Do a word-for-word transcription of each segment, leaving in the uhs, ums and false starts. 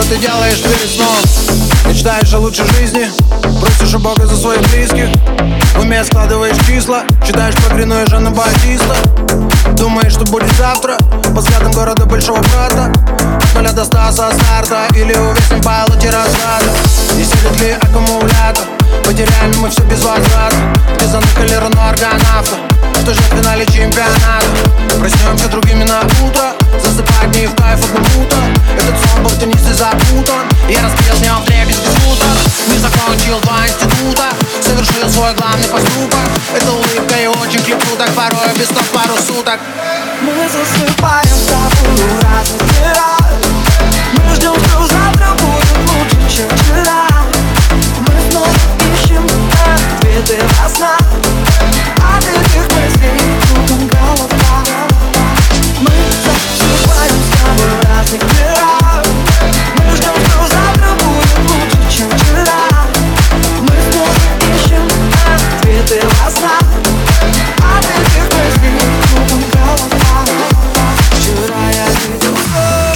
Что ты делаешь перед сном? Мечтаешь о лучшей жизни, просишь у Бога за своих близких. В уме складываешь числа, читаешь про Грину и Жана Батиста. Думаешь, что будет завтра, по взглядам города большого брата. От нуля до ста со старта, или увесим пайлоте разрада. Не сядет ли аккумулятор, потеряли мы все без возврата. Где заныкали Рено аргонавта, что ждет в финале чемпионата. Проснемся другими на утро, засыпать не в кайф одному утро. Этот сон был в теннисе запутан, я разбил с него вдребезги скутер. Не закончил два института, совершил свой главный поступок. Это улыбка и очень клиплю, так порой без сна пару суток. Мы засыпаем с тобой в разных мирах. Мы ждем, что завтра будет лучше, чем вчера. Мы снова ищем ответы во снах. От этих мыслей кругом голова. Мы засыпаем с тобой в разных мирах. Мы ждем, что завтра будет лучше, чем вчера. Мы снова ищем ответы во снах. От этих мыслей кругом голова. Вчера я видел сон,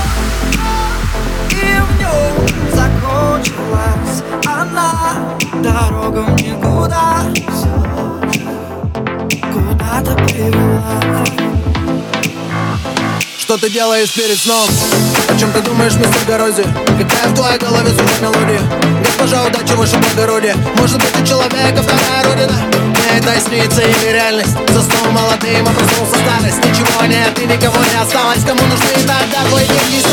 и в нем закончилась она. Дорога в никуда куда-то привела. Что ты делаешь перед сном? О чем ты думаешь, мистер Горозия? Какая в твоей голове звучит мелодия? Госпожа удачи, ваше благородие. Может быть, у человека вторая родина? Мне это снится или реальность? Заснул молодым, а проснулся старость. Ничего нет и никого не осталось. Кому нужны тогда твои деньги?